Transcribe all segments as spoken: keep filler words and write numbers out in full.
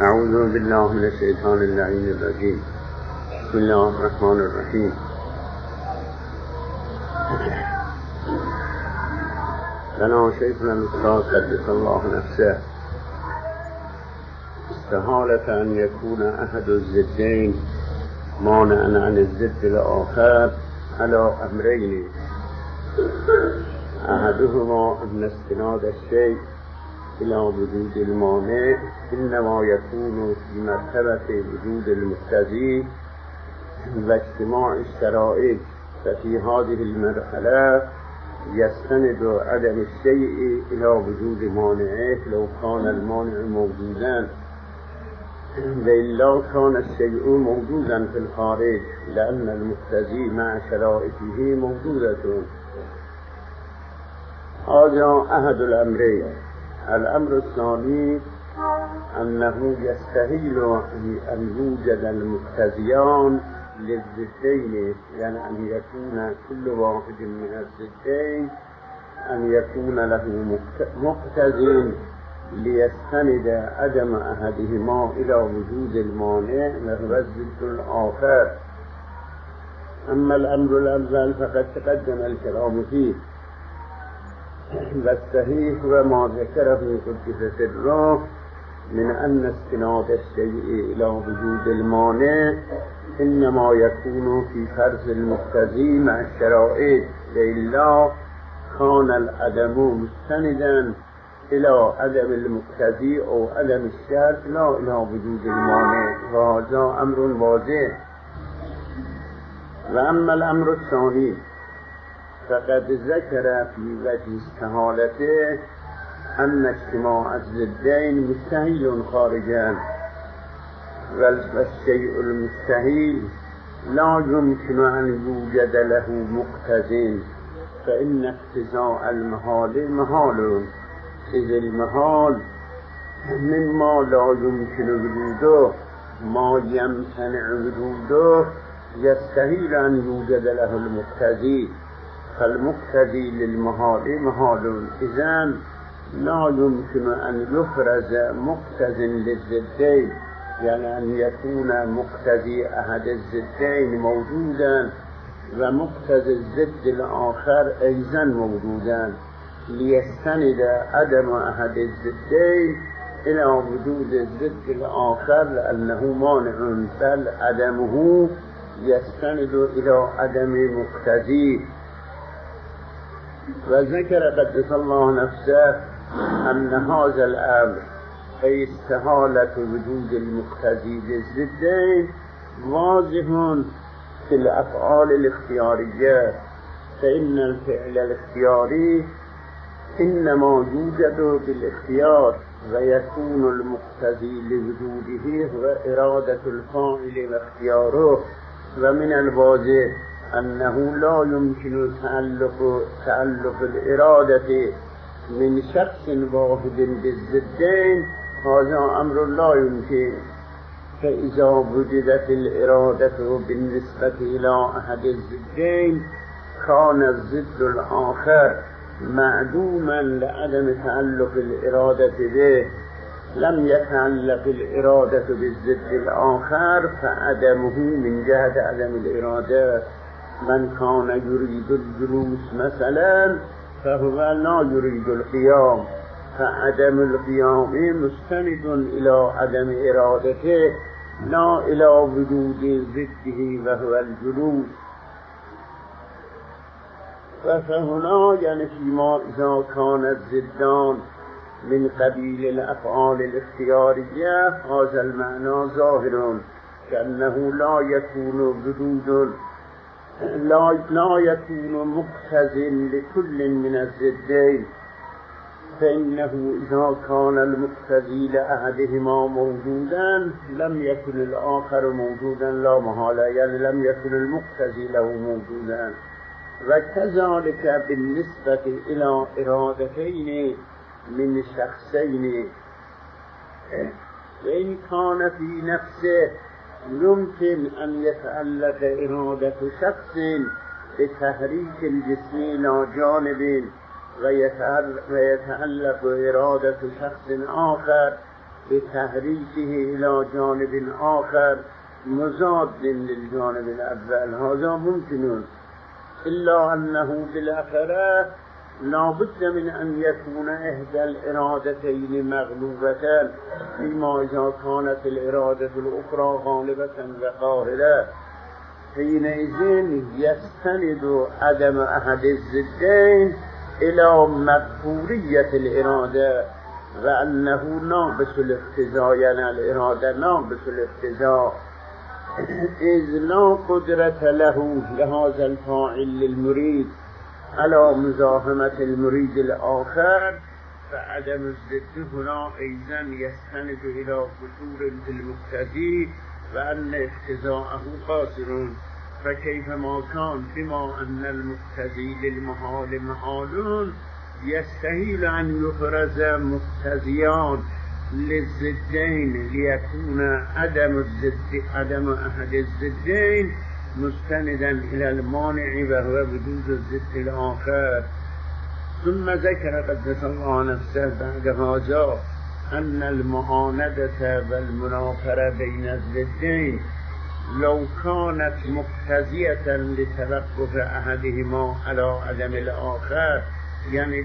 اعوذ بالله من الشیطان اللعین الرجیم. بسم الله الرحمن الرحیم. لنا شیخنا الاستاذ قدس الله نفسه استحالة أن يكون أحد الزدين مانعا عن الزد الآخر على أمرين: أحدهما أن استناد الشيء إلى وجود المانع إنما يكون في مرتبة وجود المقتضي واجتماع الشرائط، ففي هذه المرحلة يستند عدم الشيء إلى وجود مانعه لو كان المانع موجودا، وإلا كان الشيء موجودا في الخارج لأن المقتضي مع شرائطه موجودة. هذا أحد الأمرين. الأمر الثاني أنه يستحيل أن يوجد المقتضيان للزدين، يعني أن يكون كل واحد من الزدين أن يكون له مقتضي ليستند عدم أحدهما إلى وجود المانع وهو الزد الآخر. أما الأمر الأول فقد تقدم الكلام فيه، والصحيح وما ذكره قدس سره من أن استناد الشيء إلى وجود المانع إنما يكون في فرض المقتضي مع الشرائط، وإلا كان العدم مستندا إلى عدم المقتضي أو عدم الشرط لا إلى وجود المانع، وهذا أمر واضح. وأما الأمر الثاني فقد ذكر في وجه استحالته أن اجتماع الزدين مستحيل خارجا، والشيء المستحيل لا يمكن أن يوجد له مقتضي، فإن اقتضاء المحال محال، إذ المحال مما لا يمكن وجوده ما يمتنع وجوده يستحيل أن يوجد له المقتضي، فالمقتضي للمحال محال، إذن لا يمكن أن يفرز مقتضي للزدين، يعني أن يكون مقتضي أحد الزدين موجودا ومقتضي الزد الآخر أيضا موجودا ليستند عدم أحد الزدين إلى وجود الزد الآخر لأنه مانع، بل عدمه يستند إلى عدم مقتضي. وذكر قدس الله نفسه أن هذا الأمر أي استحالة وجود المقتضي للزدين واضح في الأفعال الاختيارية، فإن الفعل الاختياري إنما يوجد بالاختيار، ويكون المقتضي لوجوده هو إرادة الفاعل واختياره. ومن الواضح أنه لا يمكن تعلق تعلق الإرادة من شخص واحد بالزدين، هذا أمر لا يمكن. فإذا وجدت الإرادة بالنسبة إلى أحد الزدين كان الزد الآخر معدوما لعدم تعلق الإرادة به. لم يتعلق الإرادة بالزد الآخر فعدمه من جهة عدم الإرادة. من كان يريد الجلوس مثلا فهو لا يريد القيام، فعدم القيام مستند إلى عدم إرادته لا إلى وجود ضده وهو الجلوس. فهنا يعني فيما إذا كان الزدان من قبيل الأفعال الاختيارية هذا المعنى ظاهر، كأنه لا يكون وجود لا, لا يكون مقتضٍ لكل من الزدين، فإنه إذا كان المقتضي لأحدهما موجودا لم يكن الآخر موجودا لا محالة، يعني لم يكن المقتضي له موجودا. وكذلك بالنسبة إلى إرادتين من شخصين، وإن كان في نفسه يمكن أن يتعلق إرادة شخص بتحريك الجسم إلى جانب ويتعلق إرادة شخص آخر بتحریکه الى جانب آخر مضاد للجانب الاول، هذا ممکن الا انه بالاخره لابد من ان يكون احدى الارادتين مغلوبة فيما اذا كانت الاراده الاخرى غالبة وقاهرة، حينئذ يستند عدم احد الضدين الى مقهورية الاراده وانه ناقص الاقتضاء، يعني الاراده ناقص الاقتضاء، اذ لا قدرة له لهذا الفاعل للمريد على مزاحمة المريد الآخر، فعدم الضد هنا أيضا يستند إلى قصور في المقتضي وأن اقتضاءه قاصر، فكيفما كان بما أن المقتضي للمحال محال يستحيل أن يفرز مقتضيان للضدين ليكون عدم الضد عدم أحد الضدين مستندا إلى المانع وهو وجود الضد الآخر. ثم ذكر قدس الله نفسه بعد هذا أن المعاندة والمنافرة بين الضدين لو كانت مقتضية لتوقف أحدهما على عدم الآخر، يعني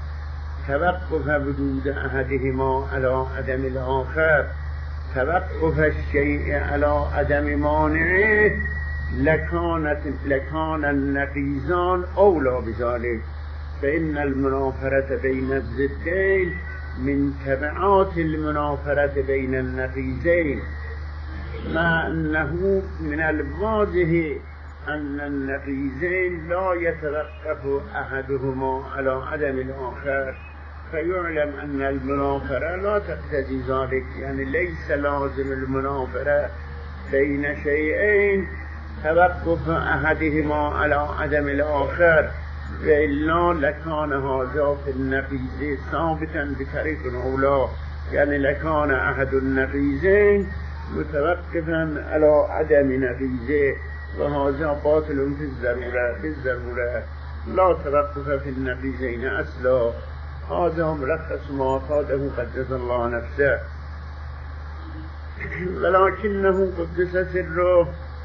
توقف وجود أحدهما على عدم الآخر، توقف الشيء على عدم مانعه، لكانت لكان النقيضان أولى بذلك، فإن المنافرة بين الضدين من تبعات المنافرة بين النقيضين، مع أنه من الواضح أن النقيضين لا يتوقف أحدهما على عدم الآخر، فيعلم أن المنافرة لا تقتضي ذلك، يعني ليس لازم المنافرة بين شيئين توقف أحدهما على عدم الآخر، وإلا لكان هذا في النقيض ثابتا بطريق أولى، يعني لكان أحد النقيضين متوقفا على عدم نقيضه، وهذا باطل في الضرورة بالضرورة، لا توقف في النقيضين أصلا. هذا ملخص ما أفاده قدس الله نفسه، ولكنه قدس سره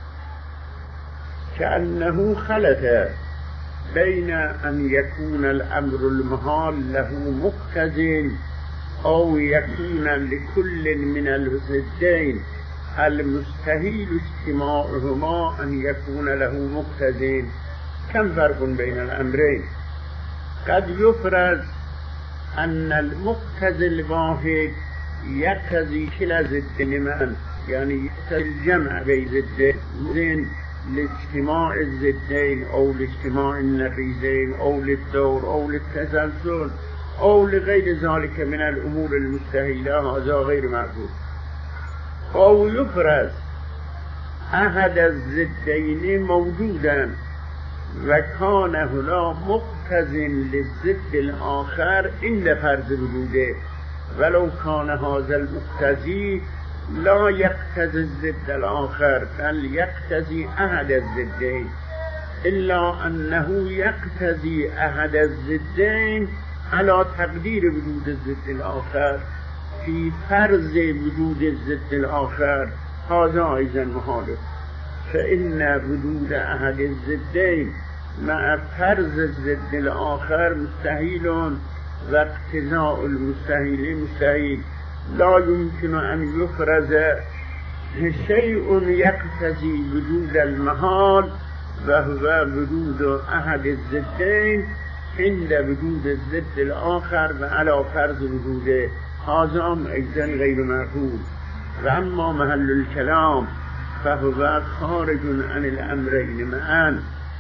كأنه خلط بين أن يكون الأمر المحال له مقتضٍ أو يكون لكل من الضدين المستحيل اجتماعهما أن يكون له مقتضٍ. كم فرق بين الأمرين؟ قد يفرض أن المقتضي الواحد يقتضي كلا ضدين، يعني الجمع بين الضدين لاجتماع الضدين أو لاجتماع النقيضين أو للدور أو للتسلسل أو لغير ذلك من الأمور المستحيلة، هذا غير معقول. أو يفرض أحد الضدين موجودا وكان هنا مقتضٍ للضد الآخر عند فرض وجوده، ولو كان هذا المقتضي لا يقتضي الضد الآخر بل يقتضي أحد الضدين، إلا أنه يقتضي أحد الضدين على تقدير وجود الضد الآخر في فرض وجود الضد الآخر، هذا أيضا مخالف، فإن وجود أحد الضدين مع فرض الضد الآخر مستحيل، واقتضاء المستحيل مستحيل، لا يمكن أن يفرض شيء يقتضي وجود المحال وهو وجود أحد الضدين عند وجود الضد الآخر وعلى فرض وجوده، هذا أيضا غير معقول. وأما محل الكلام فهو خارج عن الأمرين معا،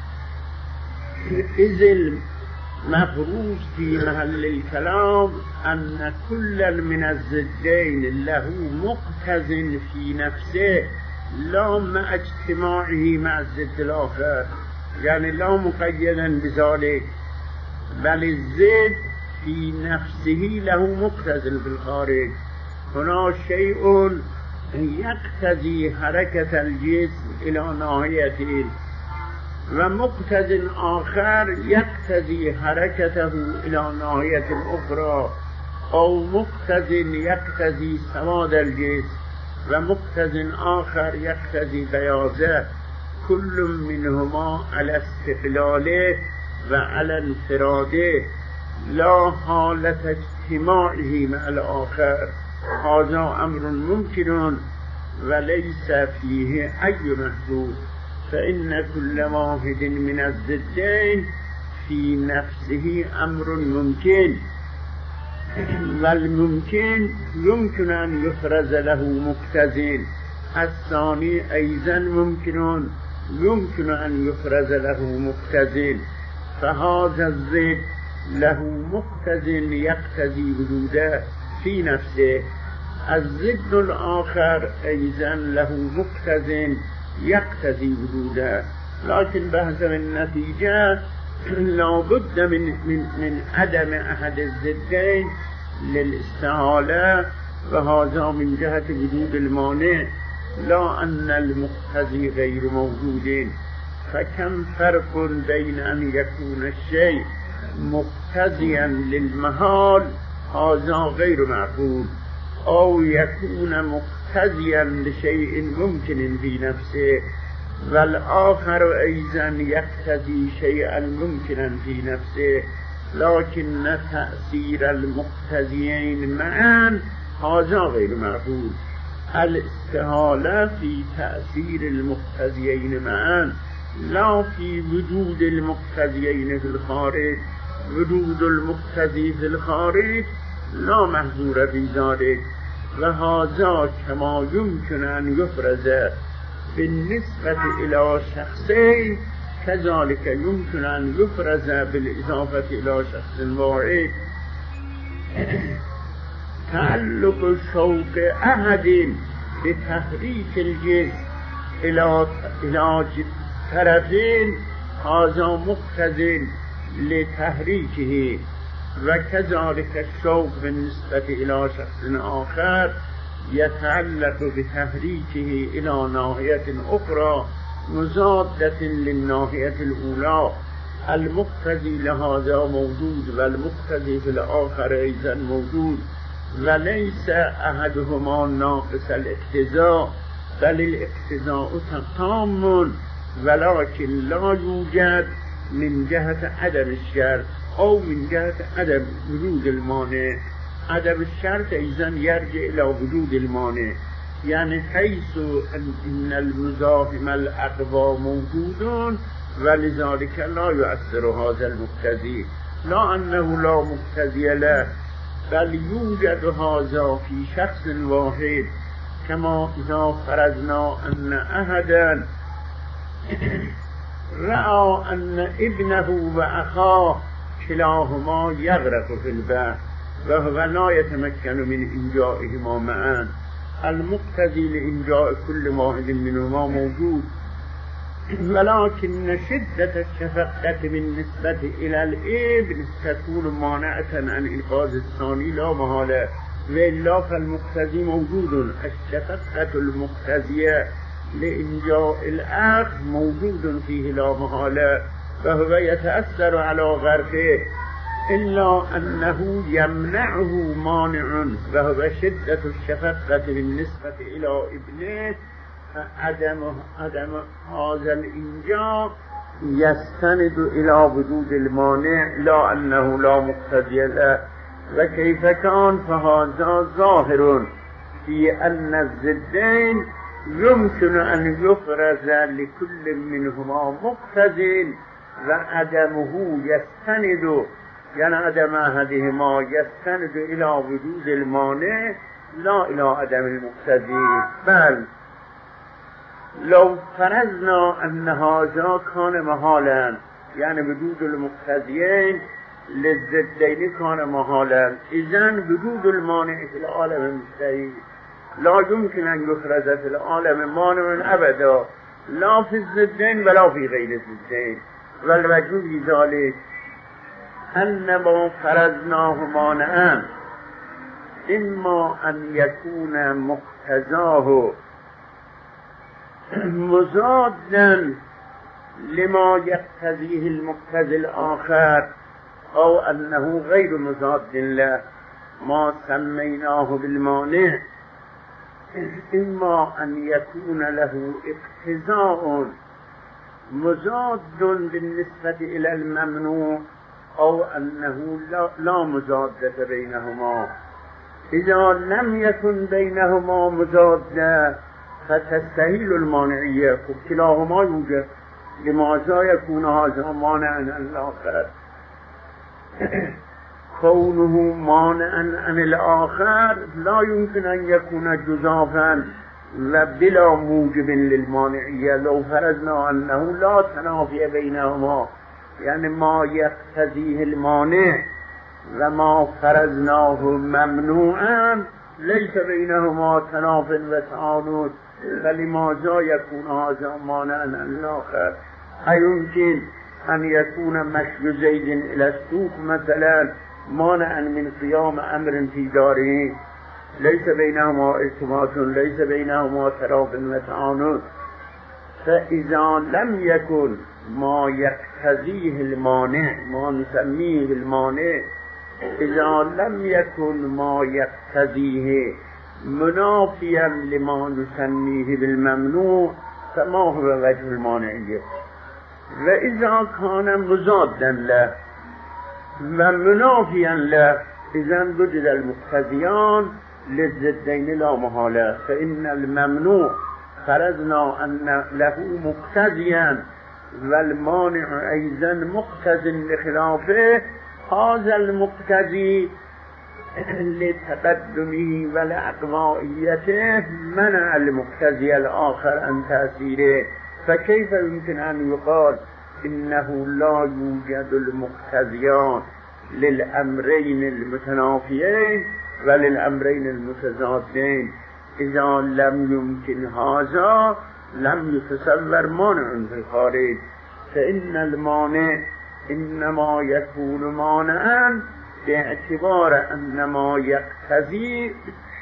إذ المفروض في محل الكلام أن كل من الضدين له مقتضٍ في نفسه لا مع اجتماعه مع الضد الآخر، يعني لا مقيدا بذلك، بل الضد في نفسه له مقتضٍ في الخارج. هنا شيء يقتضي حركة الجسم إلى ناحية، ومقتضٍ آخر يقتضي حركته إلى ناحية أخرى، او مقتض یقتضی سواد الجسم و مقتض آخر یقتضی بیاضه، كل منهما على استقلاله و على انفراده لا حالت اجتماعه مع الآخر. هذا امر ممکن وليس فيه أي محذور، فإن كل واحد من الضدين في نفسه أمر ممكن، والممكن يمكن أن يفرز له مقتضٍ. الثاني أيضا ممكن يمكن أن يفرز له مقتضٍ، فهذا الضد له مقتضٍ يقتضي وجوده في نفسه، الضد الآخر أيضا له مقتضٍ يقتضي وجوده. لكن بحث النتيجة لا بد من, من, من عدم أحد الضدين للاستحالة، وهذا من جهة وجود المانع، لا أن المقتضي غير موجود. فكم فرق بين أن يكون الشيء مقتضيا للمحال، هذا غير معقول، أو يكون مقتضيا لشيء ممكن في نفسه، والآخر أيضا يقتضي شيئا ممكنا في نفسه، لكن تأثير المقتضيين معا هذا غير معقول. الاستحالة في تأثير المقتضيين معا، لا في وجود المقتضيين في الخارج. وجود المقتضي في الخارج لا محظور في ذلك، وهذا كما يمكن أن يفرز بالنسبة إلى شخصين كذلك يمكن أن يفرز بالإضافة إلى شخص واحد. تعلق شوق أحد بتحريك الجسم إلى إلى طرفين هذا مقتضٍ لتحريكه، وكذلك الشوق بالنسبة إلى شخص آخر يتعلق بتحريكه إلى ناحية أخرى مضادة للناحية الأولى. المقتضي لهذا موجود والمقتضي في الآخر أيضا موجود، وليس أحدهما ناقص الاقتضاء، بل الاقتضاء تام، ولكن لا يوجد من جهة عدم الشرط أو من جهة عدم وجود المانع. عدم الشرط أيضا يرجع إلى وجود المانع، يعني حيث أن المزاحم الأقوى موجود ولذلك لا يؤثر هذا المقتضي، لا أنه لا مقتضي له، بل يوجد هذا في شخص واحد. كما إذا فرضنا أن أحدا رأى أن ابنه وأخاه كلاهما يغرق في البحر وهو لا يتمكن من إنجائهما معا، المقتضي لإنجاء كل واحد منهما موجود، ولكن شدة الشفقة بالنسبة إلى الابن تكون مانعة عن إنقاذ الثاني لا محالة، وإلا فالمقتضي موجود. الشفقة المقتضية لإنجاء الأخ موجود فيه لا محالة، فهو يتأثر على غرقه، إلا أنه يمنعه مانع، وهو شدة الشفقة بالنسبة إلى ابنه. عدم عدم هذا الإنجاء يستند إلى وجود المانع، لا أنه لا مقتضي له. وكيف كان فهذا ظاهر في أن الضدين يمكن أن يفرز لكل منهما مقتضٍ، وعدمه يستند، يعني عدم أحدهما يستند إلى وجود المانع لا إلى عدم المقتضي. بل لو فرضنا أن هذا كان محالا، يعني وجود المقتضيين للضدين كان محالا، إذن وجود المانع في العالم مستحيل، لا يمكن أن يفرز في العالم مانع أبدا، لا في الضدين ولا في غير الضدين. والوجه في ذلك أن ما فرضناه مانعا إما أن يكون مقتضاه مضادا لما يقتضيه المقتضي الآخر، أو أنه غير مضاد له. ما سمیناه بالمانع اما ان یکون له اقتضاء مضاد بالنسبة الى الممنوع او انه لا, لا مضادة بینهما. اذا لم يكن بینهما مضادة فتستحيل المانعية. خب كلاهما يوجد، لماذا يكون هذا مانعا عن الآخر؟ كونه مانعا عن الآخر لا يمكن أن يكون جزافا وبلا موجب للمانعية. لو فرضنا أنه لا تنافي بينهما، يعني ما يقتضيه المانع وما فرضناه ممنوعا ليس بينهما تناف وتعارض، فلماذا يكون هذا مانعا عن الآخر؟ أيمكن أن يكون مشي زيد إلى السوق مثلا مانعا من قيام أمر في داره ليس بينهما ارتباط، ليس بينهما تناف وتعارض؟ فإذا لم يكن ما يقتضيه المانع، ما نسميه المانع، إذا لم يكن ما يقتضيه منافيا لما نسميه بالممنوع فما هو وجه المانعية؟ وإذا كان مضادا له ومنافيا له إذا وجد المقتضيان للضدين لا محالة. فإن الممنوع فرضنا أن له مقتضيا والمانع أيضا مقتض لخلافه، هذا المقتضي لتقدمه ولأقوائيته منع المقتضي الآخر عن تأثيره. فكيف يمكن أن يقال إنه لا يوجد المقتضيان للأمرين المتنافيين وللأمرين المتضادين؟ إذا لم يمكن هذا لم يتصور مانع في الخارج. فإن المانع إنما يكون مانعا باعتبار أن ما يقتضي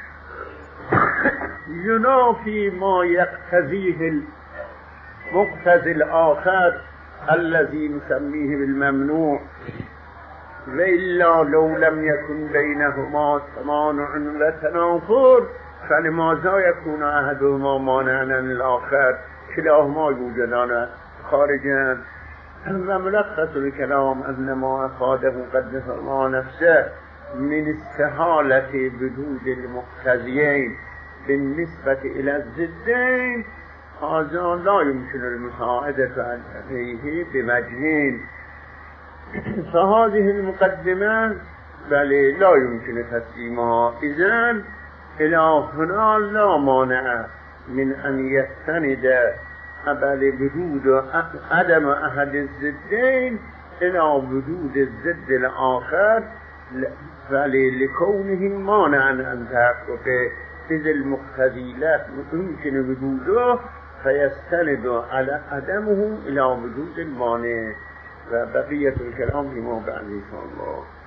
ينافي ما يقتضيه المقتضي الآخر الذي نسميه بالممنوع. وإلا لو لم يكن بينهما تمانع وتنافر فلماذا يكون أحدهما مانعا عن الآخر؟ كلاهما يوجدان خارجا. وملخص الكلام أن ما أفاده قدس الله نفسه من استحالة وجود المقتضيين بالنسبة إلى الضدين هذا لا يمكن المساعدة عليه بوجهين. فهذه المقدمة بل لا يمكن تسليمها. إذن إلى هنا لا مانع من أن يستند بل وجود عدم أحد الضدين إلى وجود الضد الآخر بل لكونه مانعا عن تحققه، إذ المقتضي لا يمكن وجوده فيستند على عدمه إلى وجود المانع. وبقية الكلام فيما بعد إن شاء الله.